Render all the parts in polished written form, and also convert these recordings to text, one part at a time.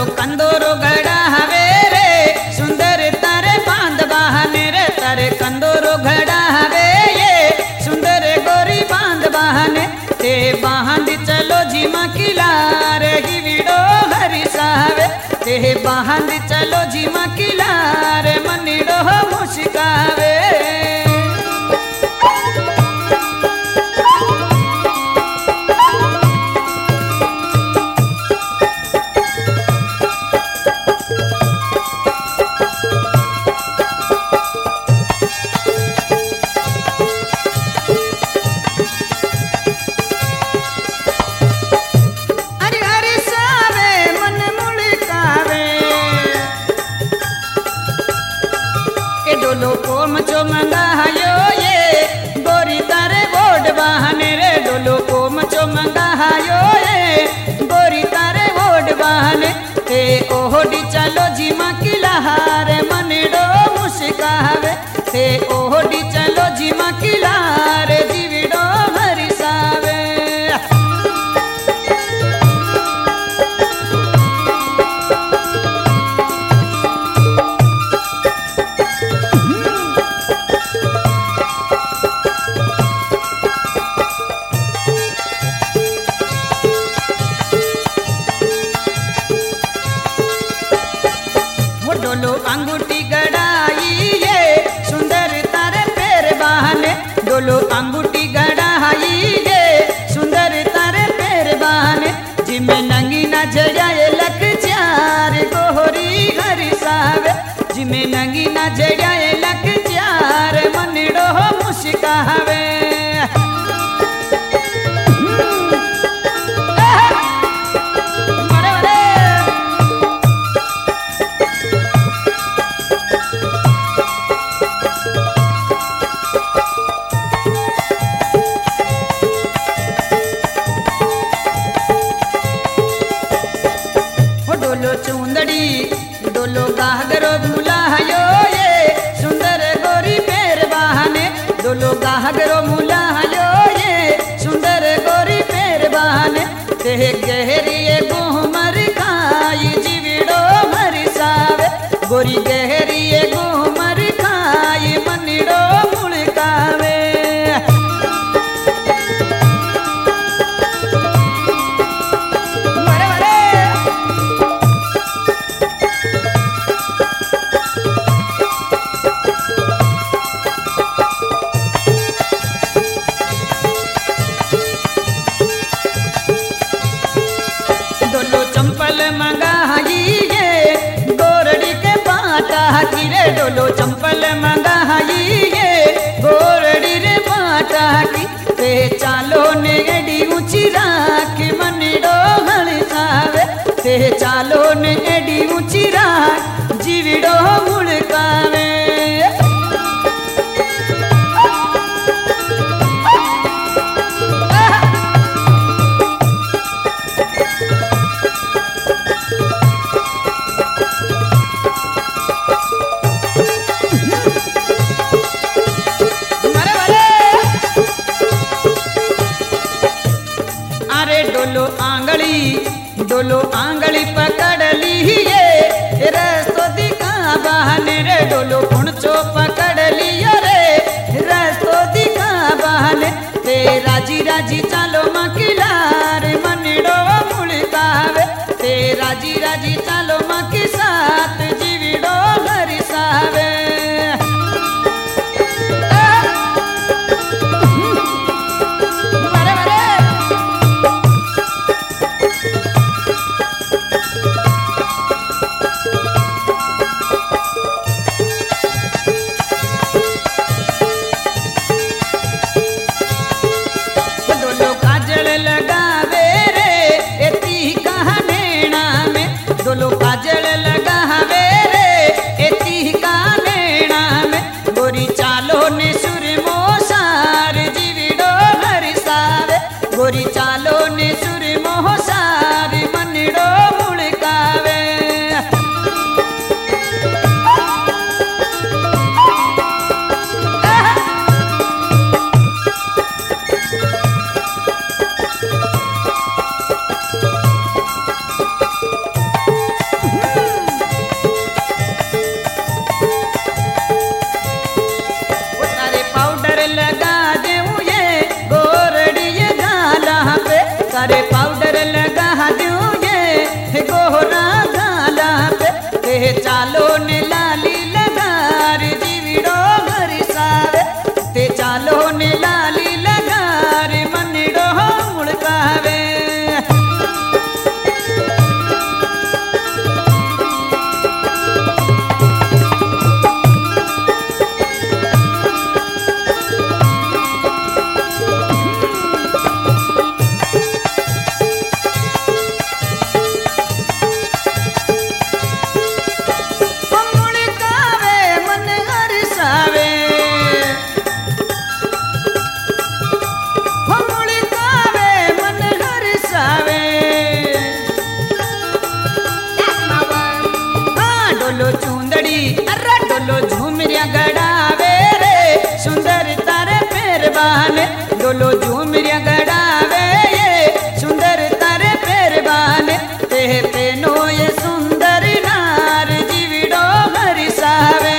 Dolo कंदोरो घड़ा हवे रे सुंदर तारे बांध बहाने रे तारे कंदोरो घड़ा हवे ये सुंदर गोरी बांध बहाने ते बांध चलो जीमा किला रे गिविडो हरी सावे ते बांध चलो जीमा किला रे मनिडो मुस्कावे डोलो कोम चो मंगायो ये गोरी तारे वोट बहाने रे डोलो कोम चो मंगायो ये गोरी तारे वोट बहाने ते ओहोडी चलो जीमा किला रे मनिडो मुस्कावे ते ओहोडी चलो जीमा किला रे जीविडो हरिसावे डोलो अंगूठी गड़ाई ये सुंदर तारे पैर बहाने डोलो अंगूठी गड़ाई ये सुंदर तारे पैर बहाने जिमें नंगी न जड़ाए लख चार गोहरी हरी सावे जिमें नंगी न जड़ाए लख चार मनिडो मुस्कावे डोलो चुंदड़ी डोलो गाहगरो मुलायो ये सुंदर गोरी पैर बहाने डोलो गाहगरो मुलायो ये सुंदर गोरी पैर बहाने ते गहरी घूमर खाई जीविडो हरी सावे गोरी गहरी घूमर खाई मनिडो मुड़कावे डोलो चंपल मंगाई ये गोरड़ी रे बाटा की ते चालो ने एडी ऊंची राख मनिडो हलिसावे ते चालो ने एडी ऊंची राख जीविडो मुड़कावे डोलो आंगली पकड़ ली ये रस्तो दिखा बहाने रे डोलो पुणचो पकड़ लियो रे रस्तो दिखा बहाने ते राजी राजी चालो मकिला रे मनिडो मुड़कावे ते राजी राजी चालो मकी साथ जीविडो हरिसावे डोलो काजल लगा हवे रे एती का नैना में गोरी चालो ने सुर मोसार जीविडो हरिसावे गोरी चालो ने सुर मोसार मनिडो मुड़कावे ते चालो ने लाली लगार जीविड़ो हरिसावे ते चालो ने लाली लगार मनड़ो मुड़कावे डोलो झूमरिया गड़ावे रे सुंदर तारे पैर बहाने डोलो झूमरिया गड़ावे ये सुंदर तारे पैर बहाने ते पेनो ये सुंदर नार जीविड़ो हरिसावे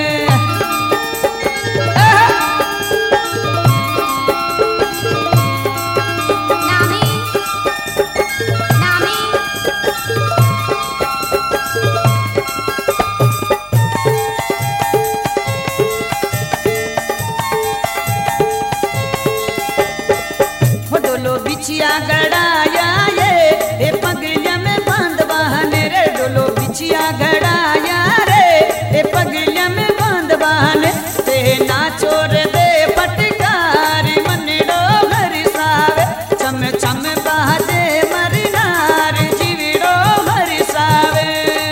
बिछिया गड़ाया ये पगलिया में बांध बहाने रे डोलो बिछिया गड़ाया रे ये पगलिया में बांध बहाने ते नाचो रे दे पटकारी मनड़ो हरिसावे छम छम बाजे मरनार जीविड़ो हरिसावे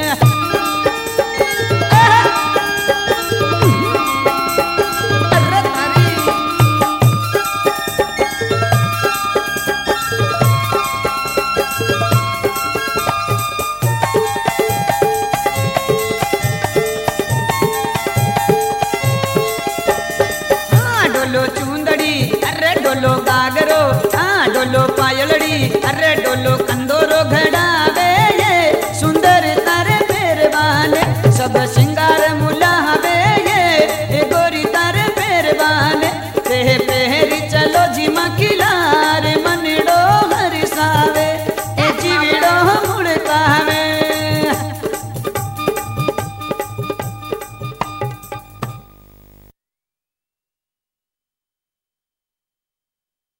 डोलो चूंदड़ी अरे डोलो गागरो हाँ डोलो पायलड़ी अरे डोलो कंदोरो घड़ा